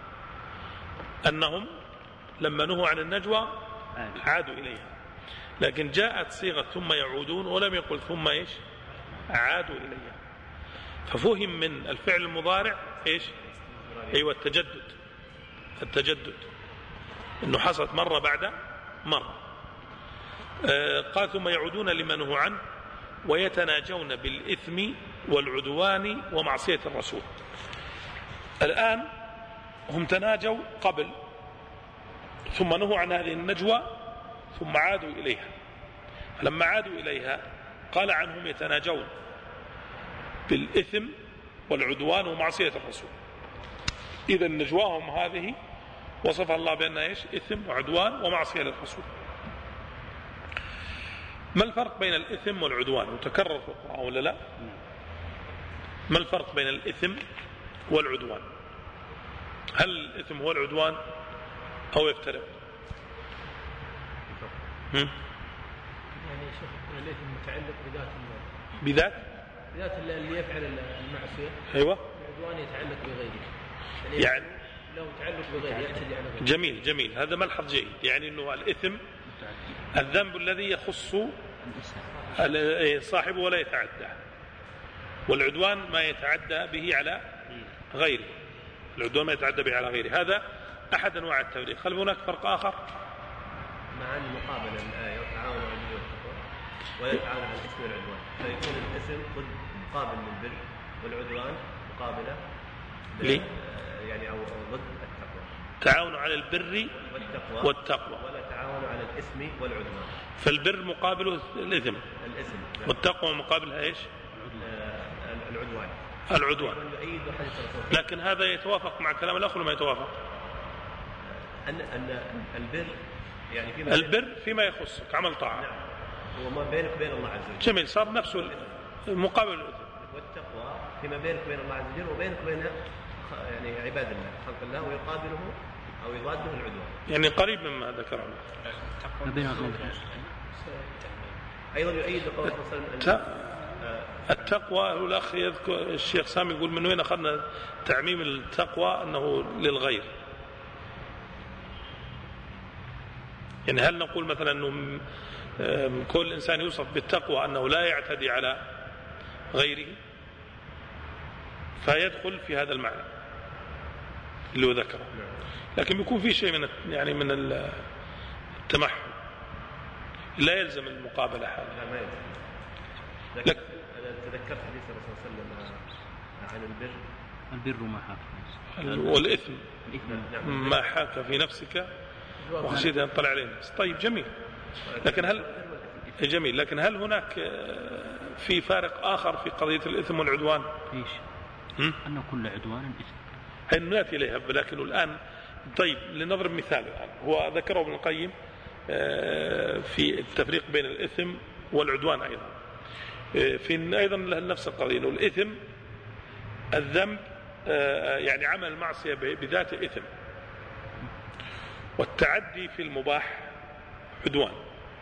أنهم لما نهوا عن النجوى عادوا إليها، لكن جاءت صيغة ثم يعودون ولم يقل ثم إيش؟ عادوا إليها. ففهم من الفعل المضارع إيش؟ أيوة التجدد إنه حصلت مرة بعد مرة. قال ثم يعودون لما نهوا عنه ويتناجون بالإثم والعدوان ومعصية الرسول. الآن هم تناجوا قبل ثم نهوا عن هذه النجوى ثم عادوا إليها. لما عادوا إليها قال عنهم يتناجون بالإثم والعدوان ومعصية الرسول. إذا نجواهم هذه وصف الله بأنها إيش؟ إثم وعدوان ومعصية للرسول. ما الفرق بين الإثم والعدوان؟ وتكرر في القرآن ولا لا؟ ما الفرق بين الإثم والعدوان؟ هل الإثم هو العدوان أو يفترق؟ يعني شوف الإثم متعلق بذات اللي يفعل المعصية. أيوة. العدوان يتعلق بغيره. يعني لو تعلق بغيره يعتدي على غيره. جميل هذا ملحظ جيد. يعني أنه الإثم الذنب الذي يخص صاحبه ولا يتعدى، والعدوان ما يتعدى به على غيره. العدوان ما يتعدى به على غيره، هذا أحد أنواع التفريق. هل هناك فرق آخر؟ مع المقابلة الآية وتعاونوا على البر والتقوى ولا تعاونوا على الإثم والعدوان، فيكون الإثم ضد مقابل للبر والعدوان مقابلة يعني أو ضد التقوى. تعاونوا على البر والتقوى ولا تعاونوا على الإثم والعدوان. فالبر مقابله الإثم والتقوى مقابلها إيش؟ العدوان. لكن هذا يتوافق مع كلام الآخر ما يتوافق؟ أن البر يعني البر فيما يخصك عمل طاعة. نعم. هو ما بينك وبين الله عز وجل. جميل. صار نفسه مقابل الإثم. والتقوى فيما بينك وبين الله عز وجل وبينك وبين يعني عباد الله خلق الله، ويقابله أو يضاده العدوان، يعني قريب مما ذكرنا. أيضا يؤيد قول الرسول صلى الله عليه وسلم التقوى. الأخ يذكر الشيخ سامي يقول من وين أخذنا تعميم التقوى أنه للغير؟ يعني هل نقول مثلا أنه كل إنسان يوصف بالتقوى أنه لا يعتدي على غيره، فيدخل في هذا المعنى اللي هو ذكره، لكن بيكون في شيء من يعني من التمحل، لا يلزم المقابلة حالا. لا ما يلزم. لكن أنا تذكرت حديث الرسول صلى الله عليه وسلم عن البر ما حاك والإثم ما حاك في نفسك وخشيت أن يطلع عليه الناس. طيب جميل، لكن هل هناك في فارق آخر في قضية الإثم والعدوان؟ إيش؟ أنه كل عدوان إثم. هل نأتي إليها، لكن الآن طيب لنضرب مثال. الآن هو ذكره ابن القيم في التفريق بين الإثم والعدوان أيضا، في أيضا نفس القضية، إنه الإثم الذنب يعني عمل المعصية بذات إثم، والتعدي في المباح عدوان.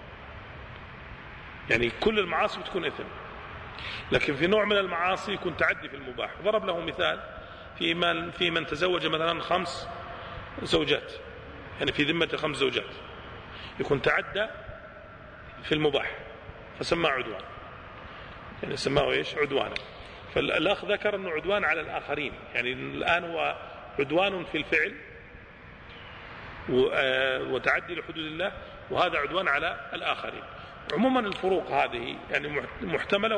يعني كل المعاصي بتكون إثم، لكن في نوع من المعاصي يكون تعدي في المباح. ضرب له مثال في من تزوج مثلا 5 زوجات، يعني في ذمة 5 زوجات، يكون تعدى في المباح فسماه عدوان، يعني سماه إيش؟ عدوانا. فالأخ ذكر أنه عدوان على الآخرين، يعني الآن هو عدوان في الفعل وتعدي لحدود الله، وهذا عدوان على الآخرين. عموما الفروق هذه يعني محتملة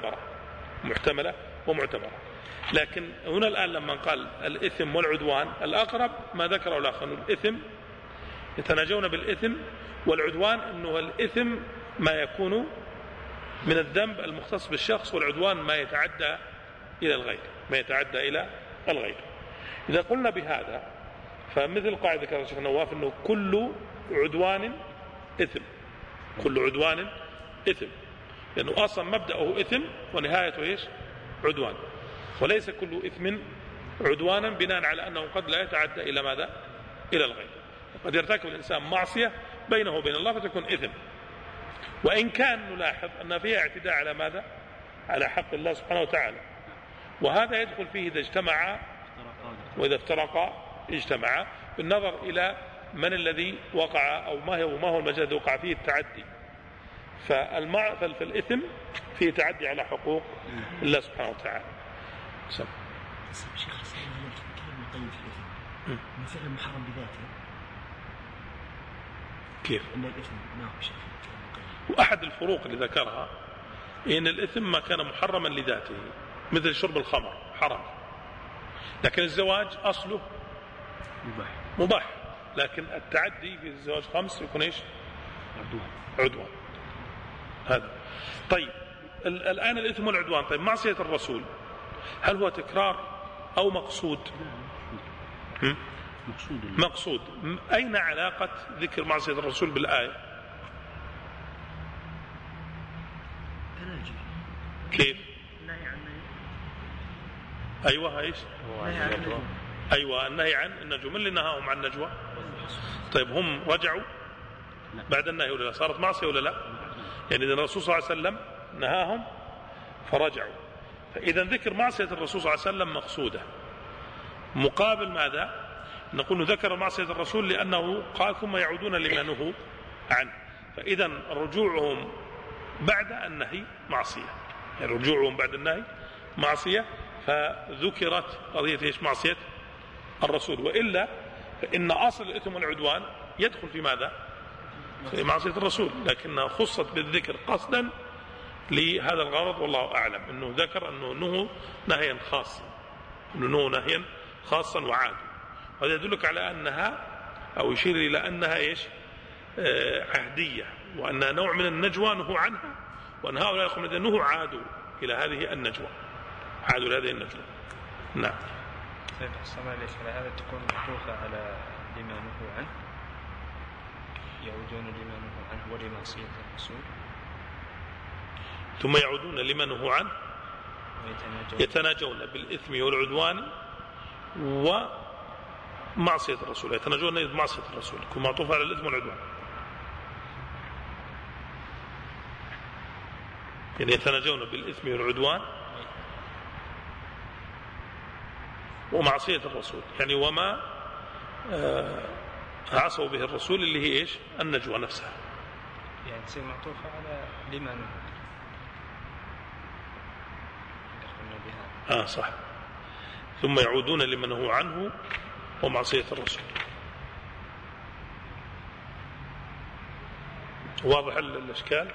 ومعتبرة، لكن هنا الآن لما قال الإثم والعدوان، الأقرب ما ذكره الآخر أنه الإثم يتناجون بالإثم، والعدوان أنه الإثم ما يكون من الذنب المختص بالشخص، والعدوان ما يتعدى إلى الغير. إذا قلنا بهذا فمثل قاعدة ذكر الشيخ نواف أنه كل عدوان إثم، لأنه أصلا مبدأه إثم ونهايته إيش؟ عدوان، وليس كل إثم عدوانا بناء على أنه قد لا يتعدى إلى ماذا؟ إلى الغير. قد يرتكب الإنسان معصية بينه وبين الله فتكون إثم، وإن كان نلاحظ أن فيها اعتداء على ماذا؟ على حق الله سبحانه وتعالى، وهذا يدخل فيه إذا اجتمعا وإذا افترقا اجتمعا، بالنظر إلى من الذي وقع أو ما هو المجال الذي وقع فيه التعدي. فالإثم فيه تعدي على حقوق الله سبحانه وتعالى. شيخ حسن كلمة طيب في الإثم من فعل محرم بذاته، كيف؟ إن الإثم ما هو شيء. وأحد الفروق اللي ذكرها إن الإثم ما كان محرما لذاته، مثل شرب الخمر حرام، لكن الزواج أصله مباح، لكن التعدي في الزواج 5 يكون إيش؟ عدوان. هذا طيب. الآن الإثم والعدوان، طيب معصية الرسول هل هو تكرار أو مقصود؟ مقصود. أين علاقة ذكر معصية الرسول بالآية؟ كيف؟ أيوة إيش؟ أيوة النهي عن النجوى. من اللي نهاهم عن النجوى؟ طيب هم رجعوا بعد النهي ولا لا؟ صارت معصية ولا لا؟ يعني الرسول صلى الله عليه وسلم نهاهم فرجعوا، فإذا ذكر معصية الرسول صلى الله عليه وسلم مقصودة. مقابل ماذا؟ نقول ذكر معصية الرسول لأنه قال ثم يعودون لما نهوا عنه، فإذا رجوعهم بعد النهي معصية، يعني رجوعهم بعد النهي معصية، فذكرت قضية إيش؟ معصية الرسول. وإلا فإن أصل الإثم والعدوان يدخل في ماذا؟ في معصية الرسول، لكنها خصت بالذكر قصدا لهذا الغرض، والله أعلم. أنه ذكر أنه نهوا نهيا خاصا وعادوا. هذا يدلك على أنها أو يشير إلى أنها إيش؟ عهدية، وأنها نوع من النجوى نهوا عنها، وأن هؤلاء القوم الذين نهوا عادوا إلى هذه النجوى. نعم. طيب السلام ليش على هذا تكون معطوفة على لما نهوا عنه، يعودون لما نهوا عنه ولمعصية الرسول، ثم يعودون لما نهوا عنه يتناجون بالإثم والعدوان ومعصية الرسول. يتناجون بمعصية الرسول، يكون معطوف على الإثم والعدوان. يعني يتناجون بالإثم والعدوان ومعصية الرسول، يعني وما عصوا به الرسول اللي هي إيش؟ النجوى نفسها. يعني تصير معطوفة على لمن صح. ثم يعودون لمن هو عنه ومعصية الرسول. واضح الإشكال؟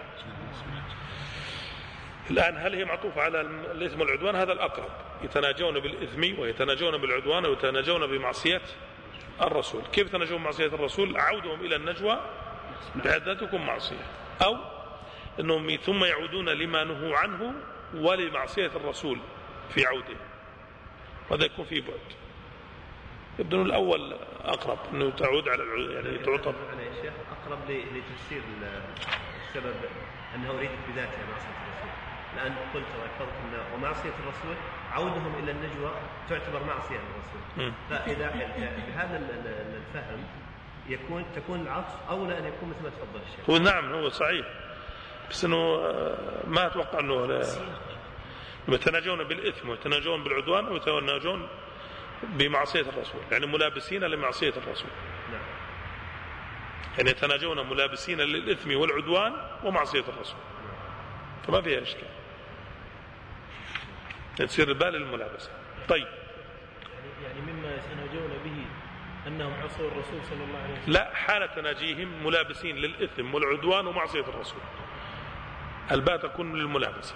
الآن هل هي معطوفة على الإثم والعدوان؟ هذا الأقرب. يتناجون بالإثم ويتناجون بالعدوان ويتناجون بمعصية الرسول. كيف يتناجون بمعصية الرسول؟ عودهم إلى النجوى بعدتكم معصية، أو أنهم ثم يعودون لما نهوا عنه ولمعصية الرسول في عوده، وهذا يكون فيه بعد. يبدو الأول أقرب، أنه تعود على يعني تعطب يا شيخ أقرب لتفسير السبب أنه يريد بذاته معصية الرسول، لأن قلت وأكثرت أن ومعصية الرسول عودهم إلى النجوى تعتبر معصية للرسول. فإذا بهذا الفهم تكون العطف أولى أن يكون مثل ما تفضل الشيخ. هو نعم هو صحيح، بس أنه ما أتوقع أنه يتناجون بالإثم ويتناجون بالعدوان ويتناجون بمعصية الرسول، يعني ملابسين لمعصية الرسول. نعم. يعني يتناجون ملابسين للإثم والعدوان ومعصية الرسول، فما فيها إشكال، تصير البال الملابسة. طيب، يعني مما يتناجون به أنهم عصوا الرسول صلى الله عليه وسلم. لا، حال تناجيهم ملابسين للإثم والعدوان ومعصية الرسول، الباء تكون للملابسة.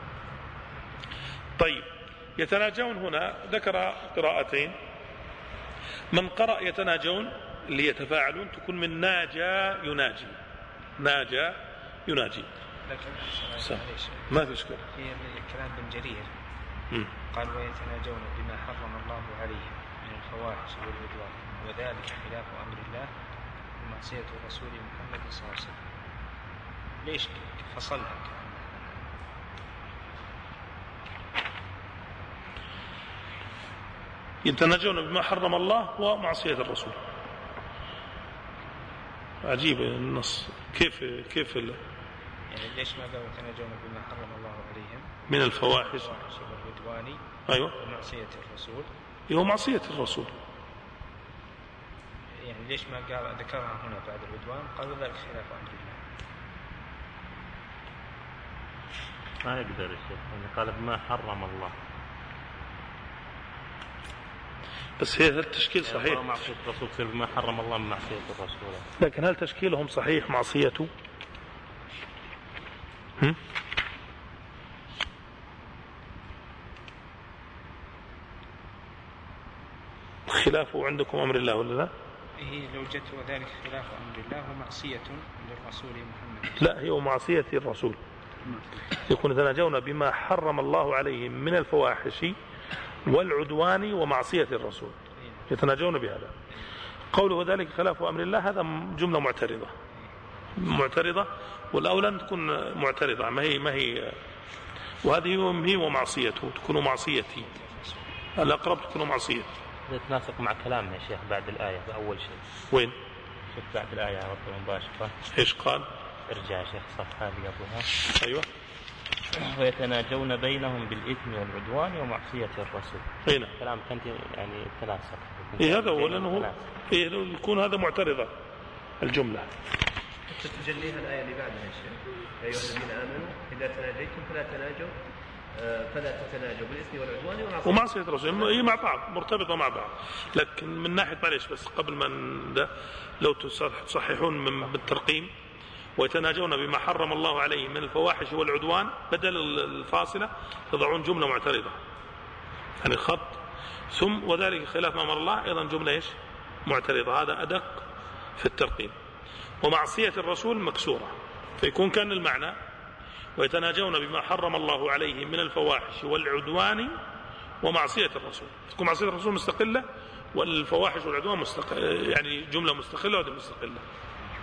طيب، يتناجون هنا ذكر قراءتين. من قرأ يتناجون اللي يتفاعلون تكون من ناجى يناجي، ناجى يناجي. ما في إشكال. هي كلام بن جرير قال ويتناجون بما حرم الله عليهم من الفواحش والعدوان وذلك خلاف أمر الله ومعصية الرسول محمد صلى الله عليه وسلم. ليش فصلها؟ يتناجون بما حرم الله ومعصية الرسول. عجيب النص، كيف يعني ليش ما قالوا يتناجون بما حرم الله عليهم من الفواحش والعدوان ومعصية الرسول؟ هو معصية الرسول. يعني ليش ما قال ذكرها هنا بعد العدوان؟ قالوا ذلك خلاف أمر الله. ما يقدر الشيخ، قال بما حرم الله، بس هي التشكيل صحيح. معصية الرسول تصير بما حرم الله من معصية الرسول، لكن هل تشكيلهم صحيح معصيته؟ خلافه عندكم أمر الله ولا لا؟ إيه لو جت وذلك خلاف أمر الله ومعصية للرسول محمد. لا، هي معصية الرسول. يكون يتناجون بما حرم الله عليهم من الفواحش والعدوان ومعصية الرسول، يتناجون بهذا. قوله ذلك خلاف أمر الله هذا جملة معترضة، والأولى أن تكون معترضة، ما هي وهذه هي ومعصيته تكون معصيتي، الأقرب تكون معصيتي. يتناسق مع كلامنا يا شيخ بعد الآية بأول شيء. وين؟ شوف بعد الآية على طول مباشرة. إيش قال؟ ارجع يا شيخ صفحة اللي قبلها. أيوة. ويتناجون بينهم بالإثم والعدوان ومعصية الرسول. هنا كلام كنت يعني تناسق. هذا هو، لأنه يكون هذا معترضة الجملة. تجليها الآية اللي بعدها يا شيخ: يا أيها الذين آمنوا إذا تناجيتم فلا تتناجوا بالإثم والعدوان ومعصية الرسول. هي مع بعض، مرتبطة مع بعض، لكن من ناحية معلش بس قبل ما لو تصححون بالترقيم: ويتناجون بما حرم الله عليه من الفواحش والعدوان، بدل الفاصلة تضعون جملة معترضة، يعني خط ثم وذلك خلاف ما أمر الله، أيضا جملة إيش؟ معترضة. هذا أدق في الترقيم. ومعصية الرسول مكسورة، فيكون كان المعنى ويتناجون بما حرم الله عليه من الفواحش والعدوان ومعصية الرسول، تكون معصية الرسول مستقلة والفواحش والعدوان يعني جملة مستقلة وهذه مستقلة.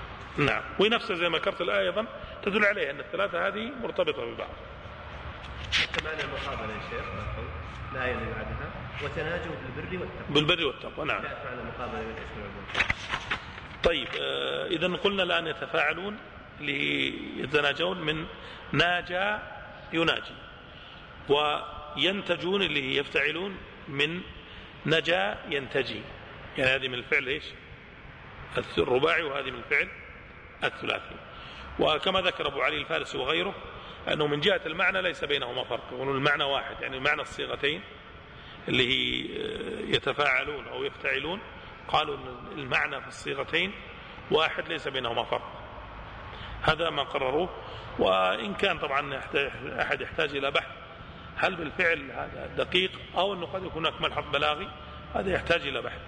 نعم. ونفسه زي ما ذكرت الآية أيضا تدل عليها أن الثلاثة هذه مرتبطة ببعض. حتى معنى المقابلة يا شيخ الآية اللي بعدها وتناجوا بالبر والتقوى. بالبر والتقوى نعم. جاءت معنى المقابلة بالاسم والعدوان. طيب إذا قلنا الآن يتفاعلون ليتناجون من ناجى يناجي، وينتجون اللي يفتعلون من نجا ينتجي، يعني هذه من الفعل ايش الرباعي وهذه من الفعل الثلاثي. وكما ذكر أبو علي الفارسي وغيره أنه من جهة المعنى ليس بينهما فرق، يقولون المعنى واحد، يعني معنى الصيغتين اللي هي يتفاعلون أو يفتعلون قالوا أن المعنى في الصيغتين واحد ليس بينهما فرق. هذا ما قرروه. وإن كان طبعا أحد يحتاج إلى بحث هل بالفعل هذا دقيق أو أنه قد يكون هناك ملحظ بلاغي، هذا يحتاج إلى بحث.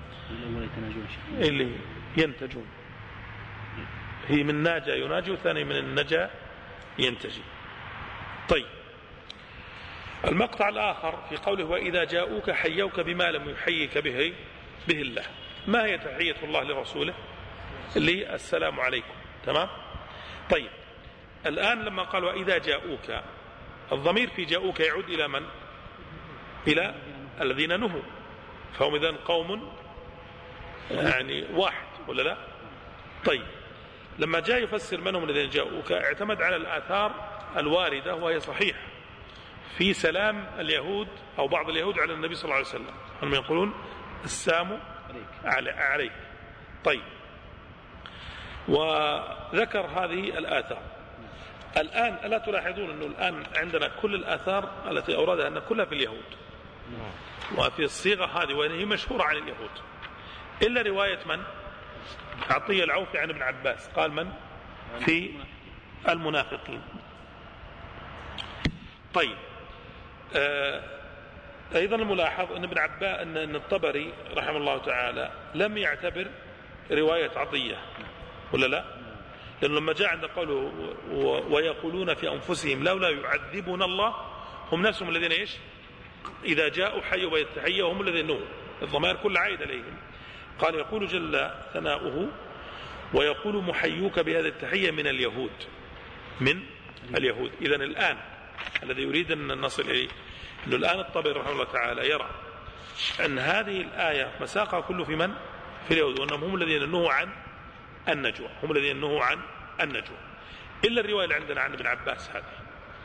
اللي ينتجون هي من ناجى يناجي، والثاني من النجا ينتجي. طيب المقطع الآخر في قوله وإذا جاءوك حيوك بما لم يحيك به الله. ما هي تحية الله لرسوله؟ اللي السلام عليكم. تمام. طيب الآن لما قال وإذا جاءوك، الضمير في جاءوك يعود إلى من؟ إلى الذين نهوا، فهم إذن قوم يعني واحد ولا لا؟ طيب لما جاء يفسر من هم الذين جاءوك اعتمد على الآثار الواردة وهي صحيح في سلام اليهود أو بعض اليهود على النبي صلى الله عليه وسلم، هم يقولون السلام عليك. طيب وذكر هذه الآثار. الآن ألا تلاحظون أنه الآن عندنا كل الآثار التي أوردها أن كلها في اليهود وفي الصيغة هذه، وهي مشهورة عن اليهود، إلا رواية من؟ عطية العوفي عن ابن عباس قال من؟ في المنافقين. طيب أيضا الملاحظ أن ابن عباس أن الطبري رحمه الله تعالى لم يعتبر رواية عطية ولا لا؟ لأنه لما جاء عند قوله ويقولون في أنفسهم لولا يعذبنا الله، هم نفسهم الذين إيش؟ إذا جاءوا حيوا بالتحية وهم الذين نهوا، الضمائر كل عائد عليهم. قال يقول جل ثناؤه ويقول محيوك بهذه التحية من اليهود، من اليهود. إذن الآن الذي يريد أن نصل إليه أنه الآن الطبري رحمه الله تعالى يرى أن هذه الآية مساقها كله في من؟ في اليهود، وأنهم هم الذين نهوا عن النجوى، هم الذين نهوا عن النجوى، إلا الرواية اللي عندنا عن ابن عباس هذه.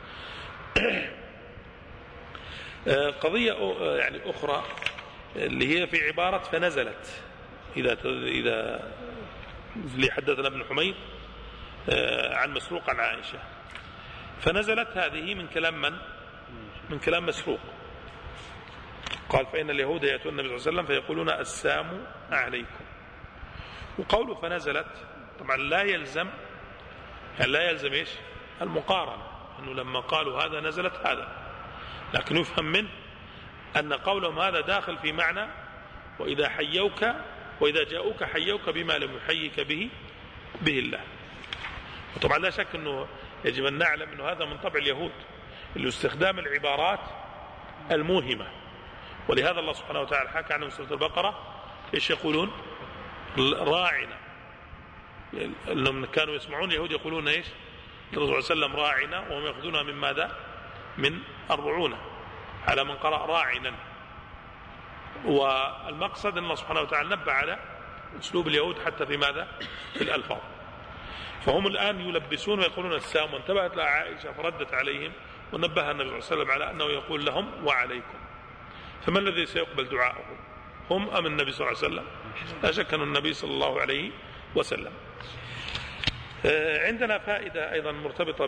قضية يعني أخرى اللي هي في عبارة فنزلت، إذا اللي حدثنا ابن حميد عن مسروق عن عائشة، فنزلت هذه من كلام من؟ من كلام مسروق. قال فإن اليهود يأتون النبي صلى الله عليه وسلم فيقولون السلام عليكم. وقوله فنزلت طبعا لا يلزم، يعني لا يلزم إيش؟ المقارنة، أنه لما قالوا هذا نزلت هذا، لكن يفهم منه أن قولهم هذا داخل في معنى وإذا حيوك وإذا جاءوك حيوك بما لم يحيك به الله. وطبعا لا شك أنه يجب أن نعلم أنه هذا من طبع اليهود اللي استخدام العبارات الموهمة، ولهذا الله سبحانه وتعالى حكى عنهم سورة البقرة إيش يقولون؟ راعنا. لأنهم كانوا يسمعون اليهود يقولون إيش؟ الرسول صلى الله عليه وسلم راعنا، وهم يأخذونها من ماذا؟ من الرعونة، على من قرأ راعنا. والمقصد أن الله سبحانه وتعالى نبه على أسلوب اليهود حتى في ماذا؟ في الألفاظ. فهم الآن يلبسون ويقولون السلام، وانتبهت لها عائشة فردت عليهم ونبهها النبي صلى الله عليه وسلم على أنه يقول لهم وعليكم. فما الذي سيقبل دعاءهم؟ هم أم النبي صلى الله عليه وسلم؟ لا شك أن النبي صلى الله عليه وسلم. عندنا فائدة أيضا مرتبطة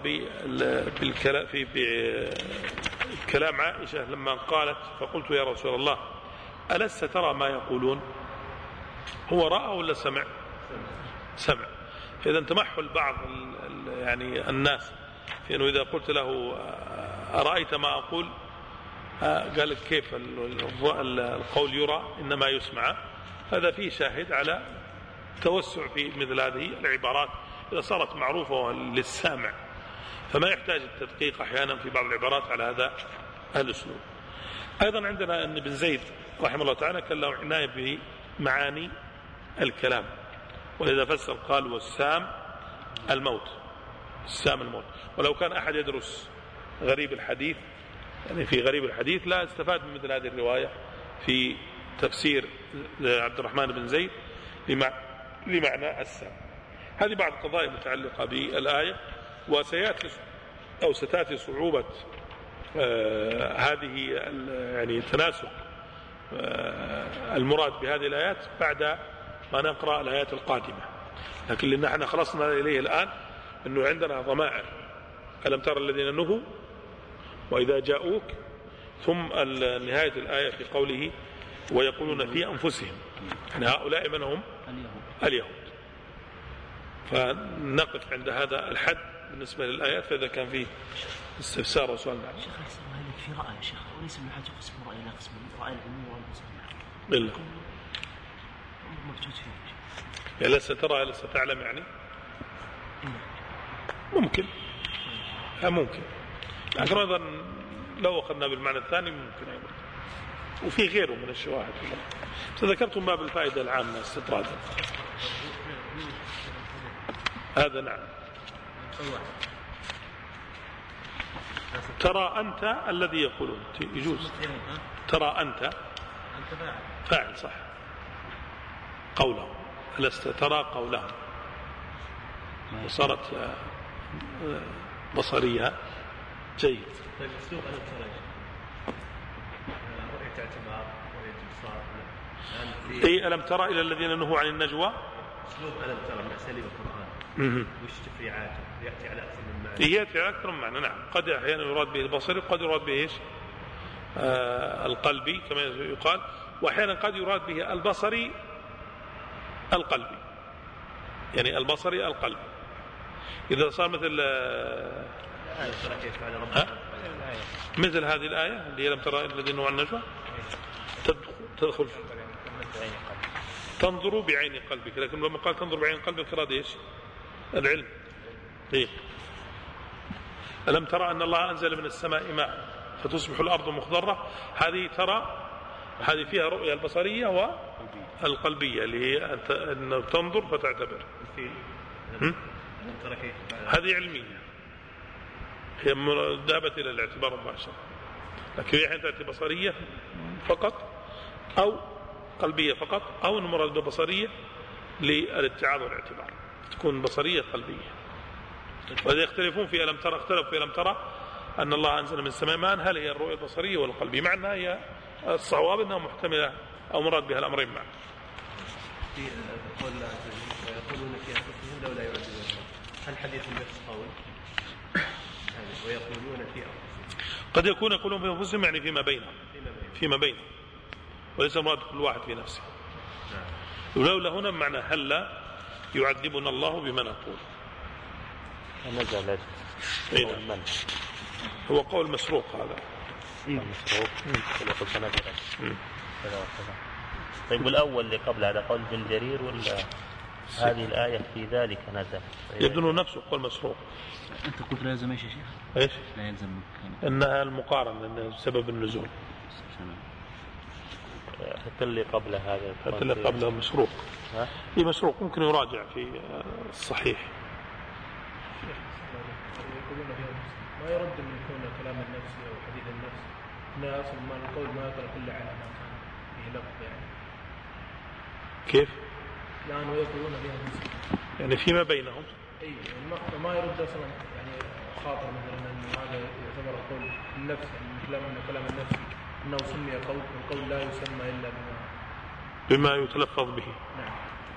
بكلام عائشة لما قالت فقلت يا رسول الله ألست ترى ما يقولون؟ هو رأى ولا سمع؟ سمع. فإذا تمحل بعض يعني الناس في أنه إذا قلت له أرأيت ما أقول قال كيف القول يرى إنما يسمع. هذا فيه شاهد على توسع في مثل هذه العبارات إذا صارت معروفة للسامع، فما يحتاج التدقيق أحيانا في بعض العبارات على هذا الأسلوب. أيضا عندنا أن ابن زيد رحمه الله تعالى كان له عناية بمعاني الكلام، ولذا فسر قال والسام الموت، السام الموت. ولو كان أحد يدرس غريب الحديث، يعني في غريب الحديث لا استفاد من مثل هذه الرواية في تفسير عبد الرحمن بن زيد لمعنى السام. هذه بعض القضايا المتعلقة بالآية، ستأتي صعوبة هذه يعني تناسق المراد بهذه الآيات بعد ما نقرأ الآيات القادمة. لكن لأن احنا خلصنا إليه الآن أنه عندنا ضمائر، ألم ترى الذين نهوا وإذا جاءوك، ثم نهاية الآية في قوله ويقولون في أنفسهم، يعني هؤلاء من هم؟ اليهود. فنقف عند هذا الحد بالنسبة للآيات، فإذا كان فيه استفسار وسؤال معنا. شيخ أحسن هذا في رأي يا شيخ، وليس من حاجة قسم رأي لا قسم رأي العموم والقسم بالله موجود فيه. يعني لسه ترى لسه تعلم يعني ممكن لكن أيضا لو أخذنا بالمعنى الثاني ممكن أيضا، وفي غيره من الشواهد. فذكرتم باب الفائدة العامة استطرادا، هذا نعم. ترى أنت الذي يقولون يجوز، ترى أنت فاعل صح، قوله لست ترى قولهم، وصارت بصرية جيد. طيب اسلوب ألم ترى رؤية اعتبار رؤية إبصار، أي ألم ترى إلى الذين نهوا عن النجوى، اسلوب ألم ترى من أساليب القرآن وش تفريعاته يأتي على أكثر من معنى؟ يأتي على أكثر من معنى. نعم، قد أحيانا يراد به البصري، وقد يراد به إيش؟ القلبي كما يقال، وأحيانا قد يراد به البصري القلبي، يعني البصري القلبي. إذا صار مثل هذه الآية اللي هي لم ترى الذين نهوا عن النجوى، تدخل تنظر بعين قلبك، لكن لما قال تنظر بعين قلبك أراد إيش؟ العلم. إيه؟ ألم ترى أن الله أنزل من السماء ماء فتصبح الأرض مخضرة، هذه ترى، هذه فيها رؤية البصرية والقلبية اللي هي أن تنظر فتعتبر. هذه علمية، هي ذهبت إلى الاعتبار المباشر، لكن هي حين تأتي بصرية فقط أو قلبية فقط، أو المراد ببصرية للاتعاظ والاعتبار، تكون بصرية قلبية. وإذا يختلفون في ألم ترى، اختلفوا في ألم ترى أن الله أنزل من السماء ماء، هل هي الرؤية البصرية والقلبية؟ مع أنها هي الصواب أنها محتملة أو مراد بها الأمرين معا. في قول الله عز وجل ويقولون في أنفسهم لولا يعذبون، هل حديث النفس قول؟ ويقولون في أنفسهم قد يكون يقولون في أنفسهم يعني فيما بينهم وليس مراد كل واحد في نفسه. ولولا هنا معنى هل لا يعذبنا الله بما نقول. نزلت هو قول مسروق هذا. مسروق. طيب والأول اللي قبل هذا قول بن جرير ولا هذه الآية في ذلك نزل؟ يبدو نفسه قول مسروق. أنت قلت لا يلزم إيش يا شيخ؟ إيش؟ لا يلزم إنها المقارنة، إنها سبب النزول. حتى اللي قبل هذا، حتى اللي قبله مسروق. هي مسروق، ممكن يراجع في الصحيح. ما يرد من كونه كلام النفس أو حديث النفس، إنه أصل ما القول ما يطلق إلا على ما كان فيه لفظ يعني. كيف؟ يعني ويقولون بها النفس يعني فيما بينهم. أي يعني ما يرد أصلا يعني خاطر مثلا أن هذا يعتبر قول النفس، يعني كلام النفس أنه سمي قول، والقول لا يسمى إلا بما يتلفظ به. نعم.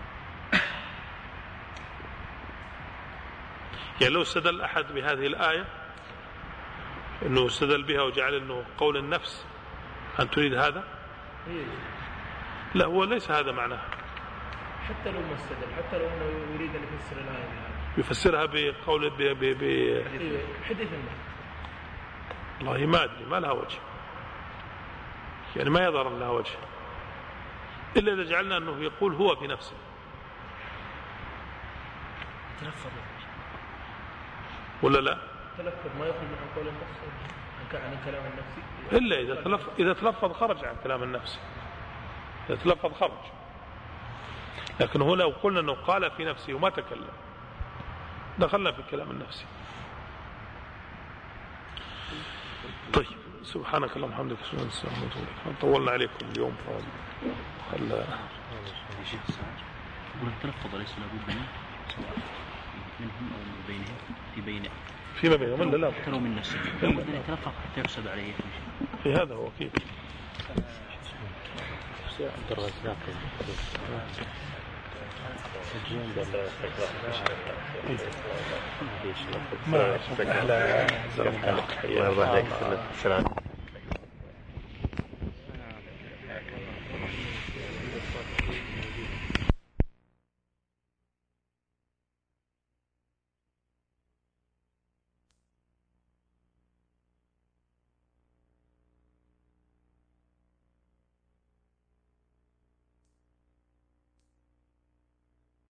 يعني لو استدل أحد بهذه الآية أنه استدل بها وجعل أنه قول النفس، أن تريد هذا؟ لا، هو ليس هذا معناه. حتى لو ما استدل، حتى لو أنه يريد أن يفسر الآية بهذا، يفسرها بقول حديث النفس. والله ما أدري، ما لها وجه، يعني ما يظهر لها وجه إلا إذا جعلنا أنه يقول هو في نفسه. تلفظ ولا لا؟ تلفظ ما يخرج عن قول النفس، عن كلام النفسي، إلا إذا تلفظ خرج عن كلام النفس، إذا تلفظ خرج. لكن هو لو قلنا أنه قال في نفسه وما تكلم، دخلنا في الكلام النفسي. طيب سبحانك اللهم وبحمدك اشهد ان لا اله الا انت. طولنا عليكم اليوم التلفظ ليس لابد منه سواء منهم او من بينهم فيما بينهم لا اكثر من نفسه لابد ان يتلفظ حتى يحسب عليه في هذا هو اكيد. عبد الرزاق ما أحلى.